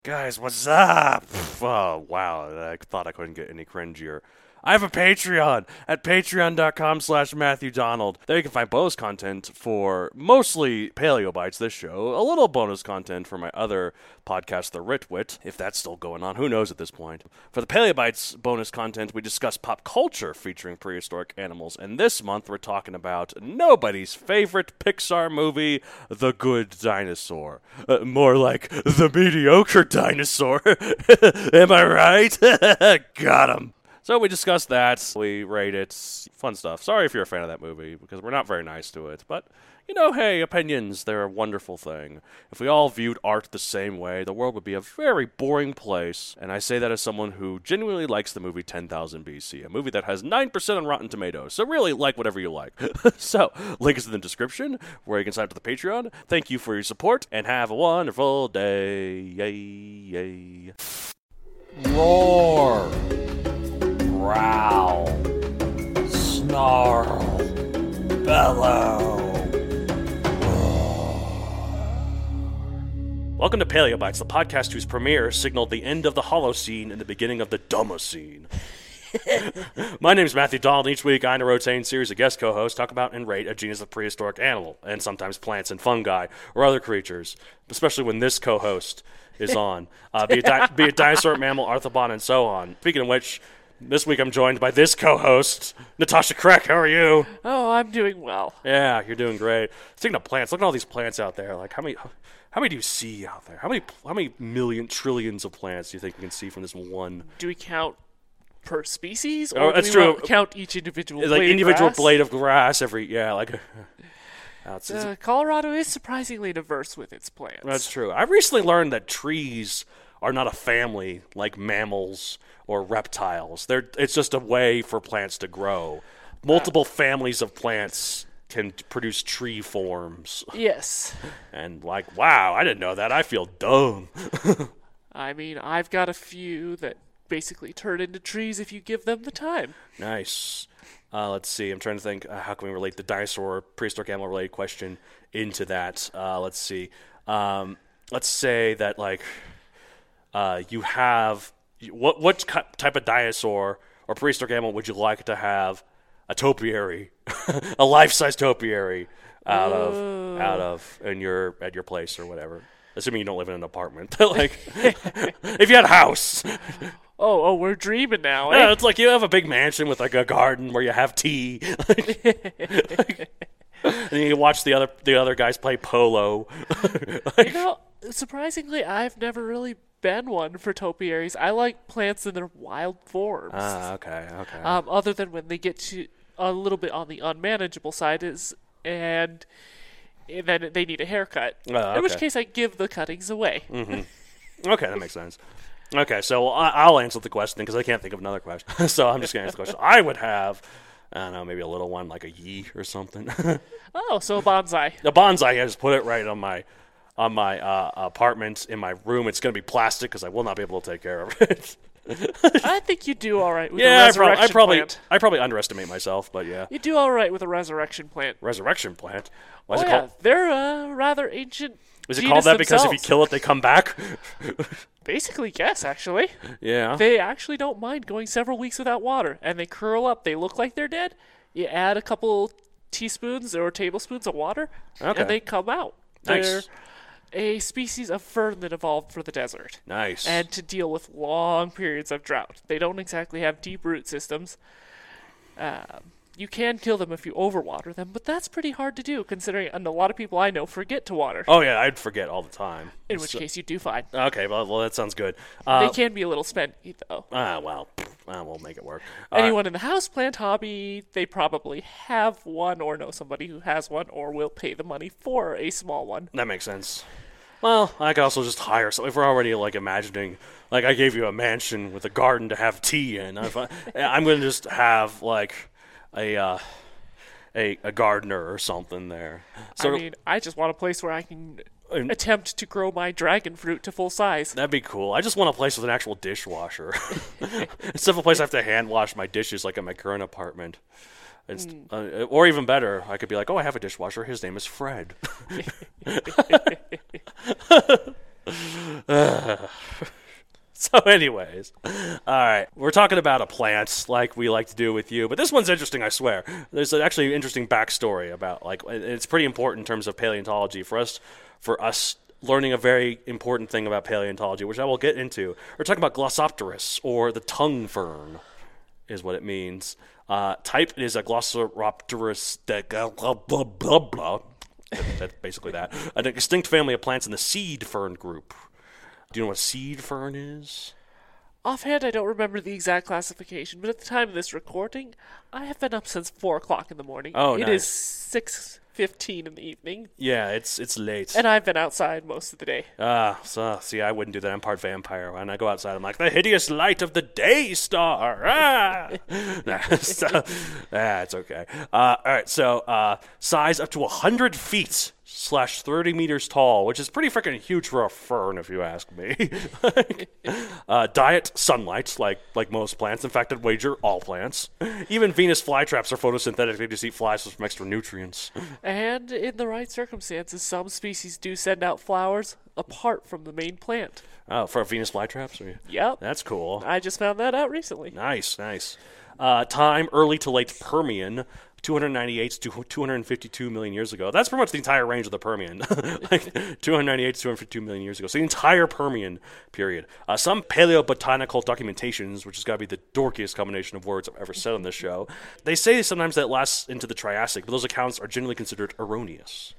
Guys, what's up? Oh, wow. I thought I couldn't get any cringier. I have a Patreon at patreon.com/Matthew Donald. There you can find bonus content for mostly Paleo Bites, this show, a little bonus content for my other podcast, The Ritwit, if that's still going on. Who knows at this point? For the Paleo Bites bonus content, we discuss pop culture featuring prehistoric animals. And this month, we're talking about nobody's favorite Pixar movie, The Good Dinosaur. More like The Mediocre Dinosaur. Am I right? Got him. So we discussed that, we rate it, fun stuff. Sorry if you're a fan of that movie, because we're not very nice to it, but, hey, opinions, they're a wonderful thing. If we all viewed art the same way, the world would be a very boring place, and I say that as someone who genuinely likes the movie 10,000 BC, a movie that has 9% on Rotten Tomatoes, so really, like whatever you like. So, link is in the description, where you can sign up to the Patreon. Thank you for your support, and have a wonderful day. Yay, yay. Roar, growl, snarl, bellow. Welcome to Paleo Bites, the podcast whose premiere signaled the end of the Holocene and the beginning of the Dumocene. My name is Matthew Donald. Each week, I and a rotating series of guest co-hosts talk about and rate a genus of prehistoric animal, and sometimes plants and fungi, or other creatures, especially when this co-host is on, be it dinosaur, mammal, arthropod, and so on. Speaking of which, this week I'm joined by this co-host, Natasha Kreck. How are you? Oh, I'm doing well. Yeah, you're doing great. Speaking of plants, look at all these plants out there. Like, how many do you see out there? How many million, trillions of plants do you think you can see from this one? Do we count per species, Oh, or that's do we true. count each individual Like blade individual of grass? blade of grass Colorado is surprisingly diverse with its plants. That's true. I recently learned that trees are not a family like mammals or reptiles. It's just a way for plants to grow. Multiple families of plants can produce tree forms. Yes. And wow, I didn't know that. I feel dumb. I mean, I've got a few that basically turn into trees if you give them the time. Nice. Let's see. I'm trying to think. How can we relate the dinosaur prehistoric animal related question into that? Let's see. Let's say that you have what type of dinosaur or prehistoric animal would you like to have a topiary, a life-size topiary out of at your place or whatever? Assuming you don't live in an apartment. If you had a house. Oh, we're dreaming now, eh? Yeah, it's like you have a big mansion with a garden where you have tea. And you watch the other guys play polo. Surprisingly, I've never really been one for topiaries. I like plants in their wild forms. Okay. Other than when they get to a little bit on the unmanageable side and then they need a haircut. In which case I give the cuttings away. Okay, that makes sense. Okay, so I'll answer the question because I can't think of another question. So I'm just going to answer the question. I would have, I don't know, maybe a little one like a yee or something. Oh, so a bonsai. A bonsai, I just put it right on my apartment in my room. It's going to be plastic because I will not be able to take care of it. I think you do all right with a resurrection plant. I probably underestimate myself, but yeah. You do all right with a resurrection plant. Resurrection plant? Why is Oh it yeah, called? they're rather ancient. Is it called that because if you kill it, they come back? Basically, yes, actually. Yeah. They actually don't mind going several weeks without water, and they curl up. They look like they're dead. You add a couple teaspoons or tablespoons of water, Okay. and they come out. Nice. They're a species of fern that evolved for the desert. Nice. And to deal with long periods of drought. They don't exactly have deep root systems. You can kill them if you overwater them, but that's pretty hard to do, considering and a lot of people I know forget to water. Oh, yeah, I'd forget all the time. In which case, you do fine. Okay, well, that sounds good. They can be a little spendy, though. We'll make it work. Anyone in the houseplant hobby, they probably have one or know somebody who has one or will pay the money for a small one. That makes sense. Well, I could also just hire someone. If we're already, imagining, I gave you a mansion with a garden to have tea in, I'm going to just have, a gardener or something there. I just want a place where I can attempt to grow my dragon fruit to full size. That'd be cool. I just want a place with an actual dishwasher. Instead of a place I have to hand wash my dishes like in my current apartment. Or even better, I could be like, oh, I have a dishwasher. His name is Fred. So anyways, all right, we're talking about a plant like we like to do with you, but this one's interesting, I swear. There's actually an interesting backstory about, like, it's pretty important in terms of paleontology for us learning a very important thing about paleontology, which I will get into. We're talking about Glossopteris, or the tongue fern, is what it means. Type is a Glossopteris, blah, blah, blah, blah. That's basically that. An extinct family of plants in the seed fern group. Do you know what seed fern is? Offhand, I don't remember the exact classification, but at the time of this recording, I have been up since 4 o'clock in the morning. Oh, It nice. is 6:15 in the evening, Yeah, it's late. and I've been outside most of the day. So see, I wouldn't do that. I'm part vampire. When I go outside, I'm like, the hideous light of the day star. It's okay. All right, so size up to 100 feet / 30 meters tall, which is pretty freaking huge for a fern, if you ask me. Diet sunlight, like most plants. In fact, I'd wager all plants. Even Venus flytraps are photosynthetic. They just eat flies with some extra nutrients. And in the right circumstances, some species do send out flowers apart from the main plant. Oh, for Venus flytraps? Yep. That's cool. I just found that out recently. Nice. Time, early to late Permian, 298 to 252 million years ago. That's pretty much the entire range of the Permian. Like 298 to 252 million years ago. So the entire Permian period. Some paleobotanical documentations, which has got to be the dorkiest combination of words I've ever said on this show, they say sometimes that it lasts into the Triassic, but those accounts are generally considered erroneous.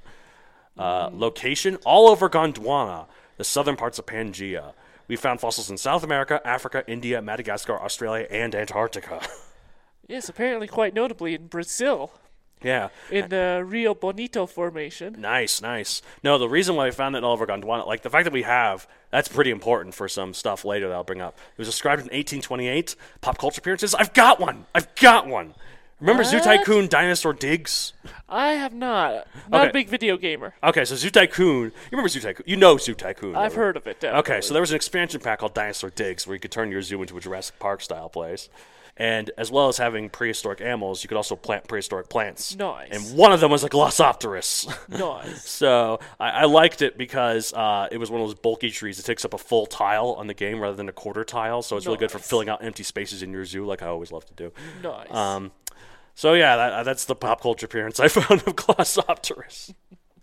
Location, all over Gondwana, the southern parts of Pangaea. We found fossils in South America, Africa, India, Madagascar, Australia, and Antarctica. Yes, apparently quite notably in Brazil, Yeah. in the Rio Bonito Formation. Nice. No, the reason why we found that all over Gondwana, like the fact that we have, that's pretty important for some stuff later that I'll bring up. It was described in 1828. Pop culture appearances. I've got one. Remember Zoo What? Tycoon Dinosaur Digs? I have not. Not Okay. a big video gamer. Okay, so Zoo Tycoon. You remember Zoo Tycoon? You know Zoo Tycoon. I've heard of it, definitely. Okay, so there was an expansion pack called Dinosaur Digs where you could turn your zoo into a Jurassic Park style place. And as well as having prehistoric animals, you could also plant prehistoric plants. Nice. And one of them was a Glossopteris. Nice. So I liked it because it was one of those bulky trees that takes up a full tile on the game rather than a quarter tile. So it's really good for Nice. filling out empty spaces in your zoo, like I always love to do. Nice. So yeah, that's the pop culture appearance I found of Glossopteris.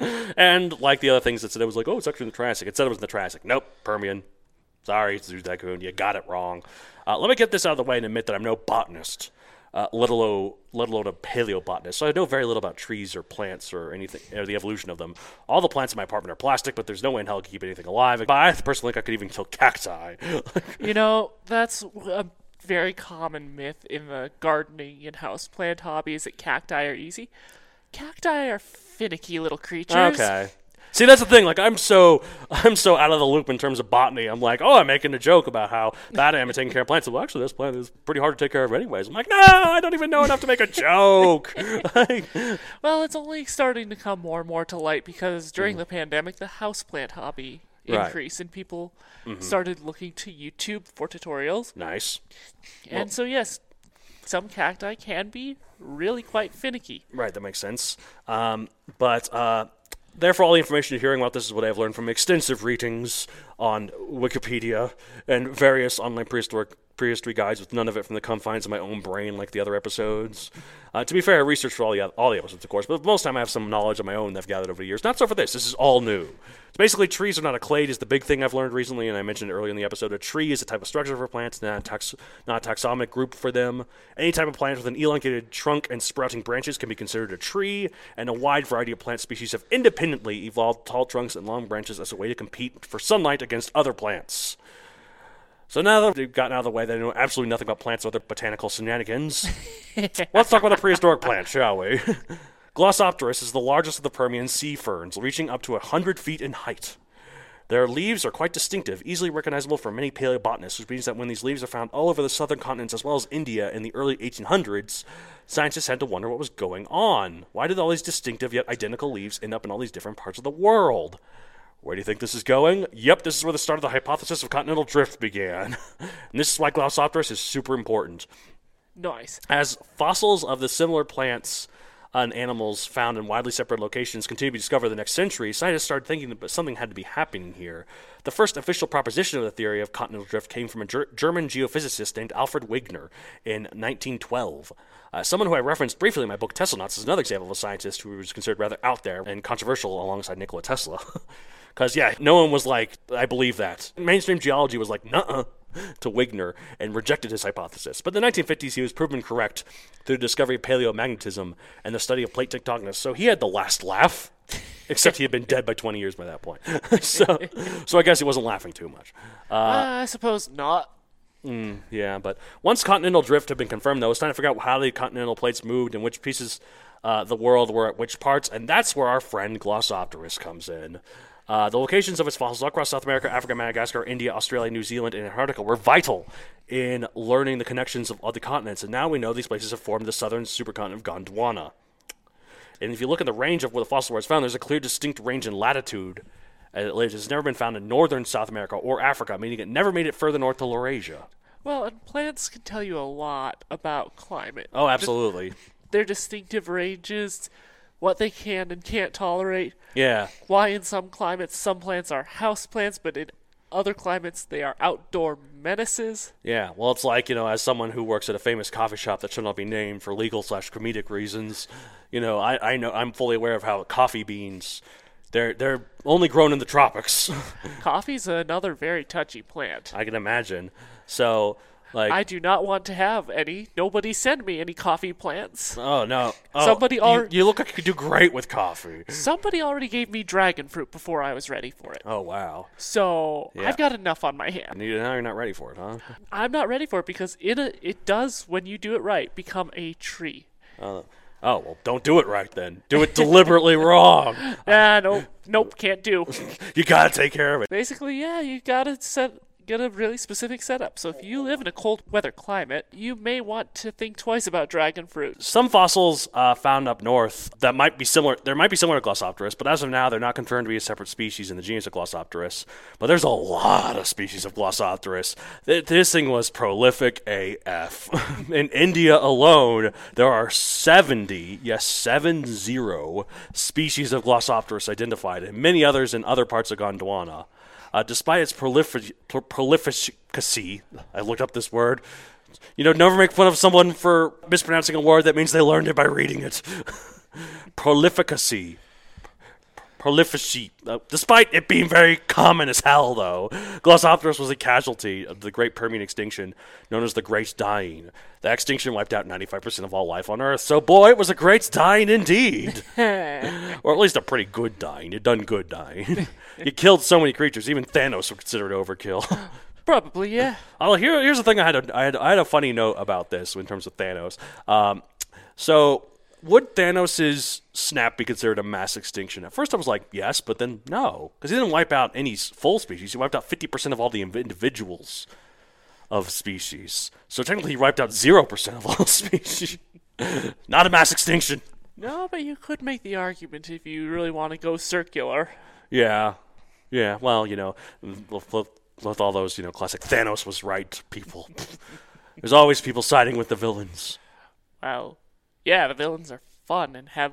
And like the other things that said, it was like, oh, it's actually in the Triassic. It said it was in the Triassic. Nope, Permian. Sorry, Zoo Tycoon, you got it wrong. Let me get this out of the way and admit that I'm no botanist, let alone a paleobotanist. So I know very little about trees or plants or anything, or the evolution of them. All the plants in my apartment are plastic, but there's no way in hell to keep anything alive. But I personally think I could even kill cacti. You know, that's a very common myth in the gardening and houseplant hobby is that cacti are easy. Cacti are finicky little creatures. Okay. See, that's the thing. Like, I'm so out of the loop in terms of botany. I'm like, oh, I'm making a joke about how bad I am at taking care of plants. Well, actually, this plant is pretty hard to take care of anyways. I'm like, no, I don't even know enough to make a joke. Like, Well, it's only starting to come more and more to light because during the pandemic, the houseplant hobby Right. increased and people started looking to YouTube for tutorials. nice. And so, yes, some cacti can be really quite finicky. Right, that makes sense. But therefore, all the information you're hearing about this is what I've learned from extensive readings on Wikipedia and various online prehistory guides, with none of it from the confines of my own brain like the other episodes. To be fair, I researched for all the episodes, of course, but most of the time I have some knowledge of my own that I've gathered over the years. Not so for this. This is all new. So basically, trees are not a clade is the big thing I've learned recently, and I mentioned it earlier in the episode. A tree is a type of structure for plants, not a taxonomic group for them. Any type of plant with an elongated trunk and sprouting branches can be considered a tree, and a wide variety of plant species have independently evolved tall trunks and long branches as a way to compete for sunlight against other plants. So now that we've gotten out of the way that I know absolutely nothing about plants or other botanical shenanigans, let's talk about a prehistoric plant, shall we? Glossopteris is the largest of the Permian sea ferns, reaching up to 100 feet in height. Their leaves are quite distinctive, easily recognizable for many paleobotanists, which means that when these leaves are found all over the southern continents as well as India in the early 1800s, scientists had to wonder what was going on. Why did all these distinctive yet identical leaves end up in all these different parts of the world? Where do you think this is going? Yep, this is where the start of the hypothesis of continental drift began. And this is why Glossopteris is super important. Nice. As fossils of the similar plants on animals found in widely separate locations continue to be discovered the next century, scientists started thinking that something had to be happening here. The first official proposition of the theory of continental drift came from a German geophysicist named Alfred Wegener in 1912. Someone who I referenced briefly in my book Tesla is another example of a scientist who was considered rather out there and controversial alongside Nikola Tesla. Because, yeah, no one was like, I believe that. Mainstream geology was like, nuh-uh, to Wegener and rejected his hypothesis. But in the 1950s, he was proven correct through the discovery of paleomagnetism and the study of plate tectonics. So he had the last laugh, except he had been dead by 20 years by that point. so I guess he wasn't laughing too much. I suppose not. Yeah, but once continental drift had been confirmed, though, it's time to figure out how the continental plates moved and which pieces the world were at which parts, and that's where our friend Glossopteris comes in. The locations of its fossils across South America, Africa, Madagascar, India, Australia, New Zealand, and Antarctica were vital in learning the connections of the continents, and now we know these places have formed the southern supercontinent of Gondwana. And if you look at the range of where the fossil was found, there's a clear, distinct range in latitude. It has never been found in northern South America or Africa, meaning it never made it further north to Laurasia. Well, and plants can tell you a lot about climate. Oh, absolutely. Their distinctive ranges, what they can and can't tolerate. Yeah. Why in some climates some plants are house plants, but in other climates they are outdoor menaces. Yeah, well, it's like, as someone who works at a famous coffee shop that should not be named for legal/comedic reasons, I know I'm fully aware of how coffee beans, they're only grown in the tropics. Coffee's another very touchy plant. I can imagine. So, I do not want to have any. Nobody send me any coffee plants. Oh, no. Oh, you look like you could do great with coffee. Somebody already gave me dragon fruit before I was ready for it. Oh, wow. So, Yeah. I've got enough on my hand. Now you're not ready for it, huh? I'm not ready for it because it does, when you do it right, become a tree. Oh, well, don't do it right then. Do it deliberately wrong. Nope, can't do. You gotta take care of it. Basically, yeah, you gotta get a really specific setup. So if you live in a cold weather climate, you may want to think twice about dragon fruit. Some fossils found up north that might be similar. They might be similar to Glossopteris, but as of now, they're not confirmed to be a separate species in the genus of Glossopteris. But there's a lot of species of Glossopteris. This thing was prolific AF. In India alone, there are 70 species of Glossopteris identified, and many others in other parts of Gondwana. Despite its prolificacy, I looked up this word. Never make fun of someone for mispronouncing a word that means they learned it by reading it. Prolificacy. Despite it being very common as hell, though, Glossopteris was a casualty of the Great Permian extinction, known as the Great Dying. The extinction wiped out 95% of all life on Earth, so boy, it was a great dying indeed. Or at least a pretty good dying. It done good dying. It killed so many creatures, even Thanos would consider it overkill. Probably, yeah. Here's the thing. I had a funny note about this in terms of Thanos. So would Thanos' snap be considered a mass extinction? At first I was like, yes, but then no. Because he didn't wipe out any full species. He wiped out 50% of all the individuals of species. So technically he wiped out 0% of all species. Not a mass extinction. No, but you could make the argument if you really want to go circular. Yeah. Well, with all those, classic Thanos was right people. There's always people siding with the villains. Well, yeah, the villains are fun and have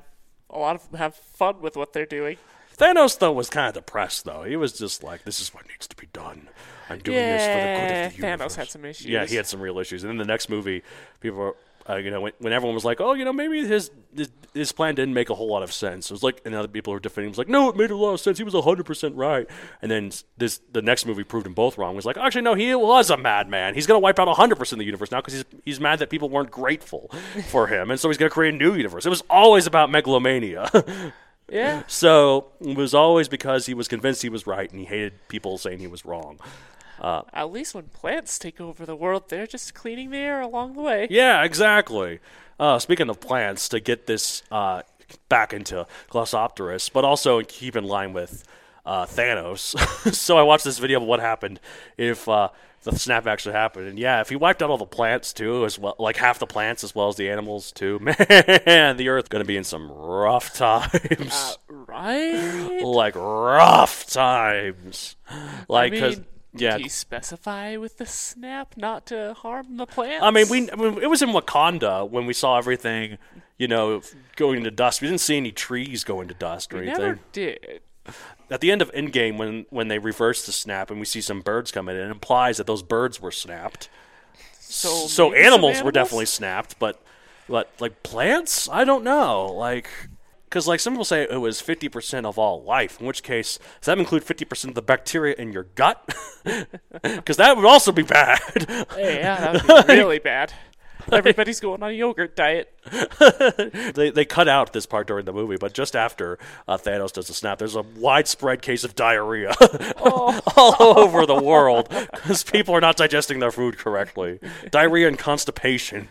fun with what they're doing. Thanos, though, was kind of depressed, though. He was just like, this is what needs to be done. I'm doing this for the good of the universe. Thanos had some issues. Yeah, he had some real issues. And then the next movie, people were, when everyone was like, oh, maybe his plan didn't make a whole lot of sense. It was like, and other people were defending him. It was like, no, it made a lot of sense. He was 100% right. And then the next movie proved them both wrong. It was like, actually, no, he was a madman. He's going to wipe out 100% of the universe now because he's mad that people weren't grateful for him. And so he's going to create a new universe. It was always about megalomania. Yeah. So it was always because he was convinced he was right and he hated people saying he was wrong. At least when plants take over the world, they're just cleaning the air along the way. Yeah, exactly. Speaking of plants, to get this back into Glossopteris, but also keep in line with Thanos. So I watched this video of what happened if the snap actually happened. And yeah, if he wiped out all the plants too, as well, like half the plants as well as the animals too, man, the Earth's going to be in some rough times. Right? Like rough times. Like, Yeah. Did he specify with the snap not to harm the plants? I mean, it was in Wakanda when we saw everything, going into dust. We didn't see any trees go into dust or We anything. never did. At the end of Endgame, when they reverse the snap and we see some birds come in, it implies that those birds were snapped. So maybe animals some were definitely snapped, but like plants, I don't know. Like, because like some people say it was 50% of all life. In which case, does that include 50% of the bacteria in your gut? Because that would also be bad. Yeah, that would be really bad. Everybody's going on a yogurt diet. They cut out this part during the movie, but just after Thanos does the snap, there's a widespread case of diarrhea all over the world because people are not digesting their food correctly. Diarrhea and constipation.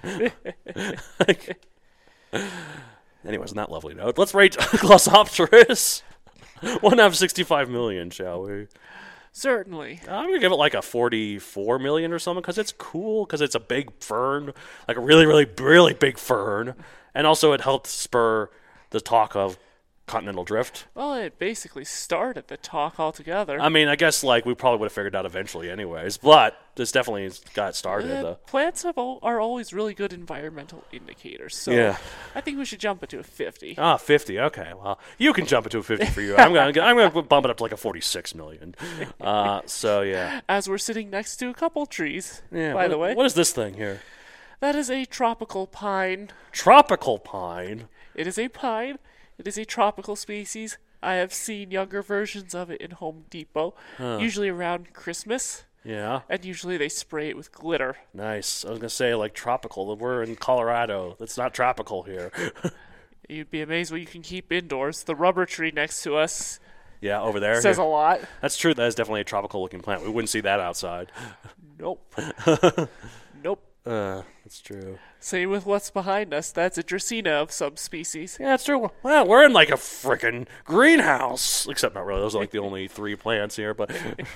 Anyways, on that lovely note, let's rate Glossopteris. 1 out of 65 million, shall we? Certainly. I'm going to give it like a 44 million or something because it's cool, because it's a big fern, like a really, really, really big fern. And also it helped spur the talk of continental drift. Well, it basically started the talk altogether. I mean, I guess like we probably would have figured out eventually anyways, but this definitely got started. Plants are always really good environmental indicators, so Yeah. I think we should jump it to a 50. 50. Okay, well, you can jump it to a 50 for you. I'm gonna bump it up to like a 46 million. So yeah. As we're sitting next to a couple trees, Yeah. by the way. What is this thing here? That is a tropical pine. Tropical pine. It is a pine. It is a tropical species. I have seen younger versions of it in Home Depot, usually around Christmas, Yeah. and usually they spray it with glitter. Nice. I was gonna say like tropical. We're in Colorado. It's not tropical here. You'd be amazed what you can keep indoors. The rubber tree next to us Yeah, over there. says Yeah. a lot. That's true. That is definitely a tropical-looking plant. We wouldn't see that outside. Nope. Nope. That's true. Same with what's behind us. That's a Dracaena of some species. Yeah, that's true. Well, we're in like a freaking greenhouse. Except not really. Those are like the only 3 plants here. But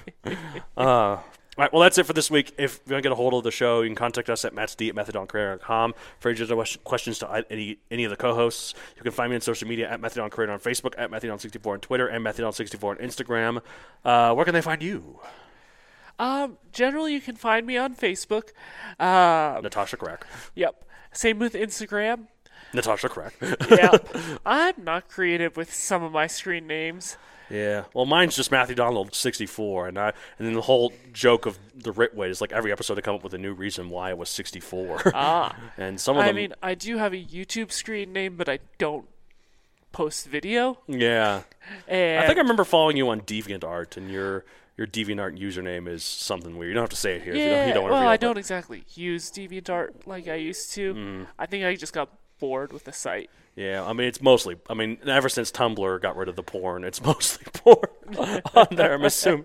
all right, well, that's it for this week. If you want to get a hold of the show, you can contact us at mattsd@methadoncreator.com for any questions to any of the co-hosts. You can find me on social media at Methadone Creator on Facebook, at Methadone64 on Twitter, and Methadone64 on Instagram. Where can they find you? Generally, you can find me on Facebook. Natasha Crack. Yep. Same with Instagram. Natasha Crack. Yep. I'm not creative with some of my screen names. Yeah, well, mine's just Matthew Donald 64, and then the whole joke of the Ritwit is like every episode to come up with a new reason why it was 64. And some of them. I mean, I do have a YouTube screen name, but I don't post video. Yeah, And I think I remember following you on DeviantArt, and your DeviantArt username is something weird. You don't have to say it here. Yeah, if you don't want to well, reveal I it, don't exactly use DeviantArt like I used to. I think I just got bored with the site. Yeah, I mean, it's mostly. I mean, ever since Tumblr got rid of the porn, it's mostly porn on there. I'm assuming.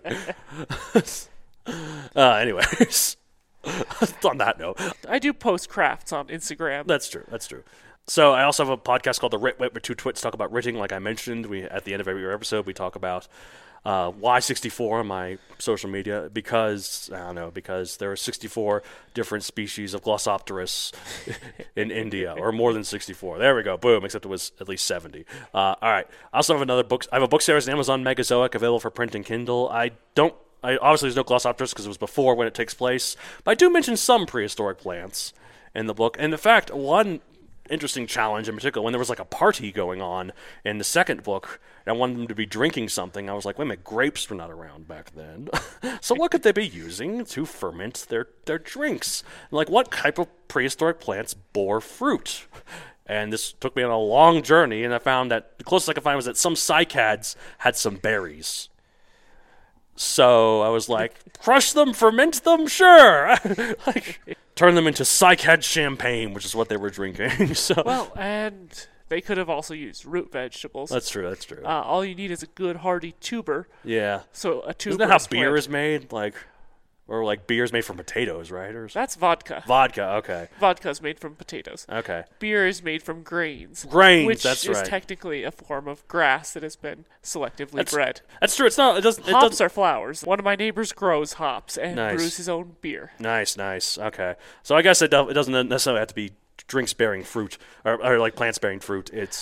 Anyways, on that note, I do post crafts on Instagram. that's true. That's true. So I also have a podcast called The Rit Wit, where 2 twits talk about writting. Like I mentioned, at the end of every episode, we talk about why 64 on my social media, because there are 64 different species of Glossopteris in India, or more than 64. There we go, boom, except it was at least 70. All right, I also have another book. I have a book series on Amazon, Megazoic, available for print and Kindle. Obviously there's no Glossopteris because it was before when it takes place, but I do mention some prehistoric plants in the book. And in fact, one interesting challenge in particular, when there was like a party going on in the second book, and I wanted them to be drinking something, I was like, wait a minute, grapes were not around back then. So what could they be using to ferment their drinks? Like, what type of prehistoric plants bore fruit? And this took me on a long journey, and I found that the closest I could find was that some cycads had some berries. So I was like, crush them, ferment them, sure. Turn them into cycad champagne, which is what they were drinking. So Well, and they could have also used root vegetables. that's true. All you need is a good hearty tuber. Yeah. So a tuber. Isn't that how beer is made? Or beer is made from potatoes, right? Or That's vodka. vodka. Okay. Vodka's made from potatoes. Okay. Beer is made from grains. Grains, which that's is right. technically a form of grass that has been selectively bred. That's true. It's not. It doesn't. Hops are flowers. One of my neighbors grows hops and Nice. brews his own beer. Nice. Okay. So I guess it doesn't necessarily have to be drinks bearing fruit or like plants bearing fruit. It's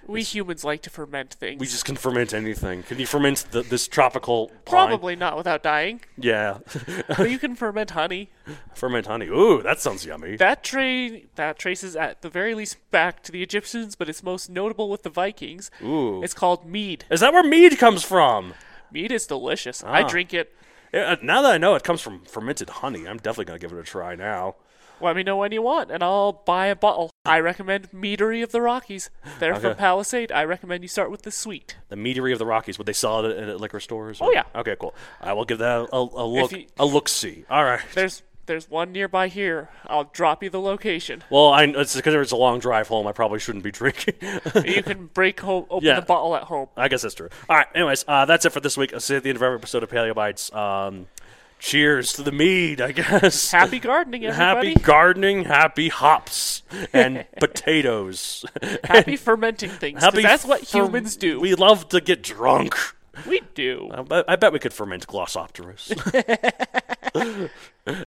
We humans like to ferment things. We just can ferment anything. Can you ferment this tropical pine? Probably not without dying. Yeah. But you can ferment honey. Ferment honey. Ooh, that sounds yummy. That traces at the very least back to the Egyptians, but it's most notable with the Vikings. Ooh. It's called mead. Is that where mead comes from? Mead is delicious. I drink it. Yeah, now that I know it comes from fermented honey, I'm definitely going to give it a try now. Let me know when you want, and I'll buy a bottle. I recommend Meadery of the Rockies. They're from Palisade. I recommend you start with the sweet. The Meadery of the Rockies. Would they sell it at liquor stores? Oh, yeah. Okay, cool. I will give that a look. A look-see. All right. There's one nearby here. I'll drop you the location. Well, it's because it's a long drive home. I probably shouldn't be drinking. You can open the bottle at home. I guess that's true. All right. Anyways, that's it for this week. I'll see you at the end of every episode of Paleo Bites. Cheers to the mead, I guess. Happy gardening, everybody. Happy gardening, happy hops, and potatoes. Happy fermenting things, because that's what humans do. We love to get drunk. We do. I bet we could ferment Glossopterus.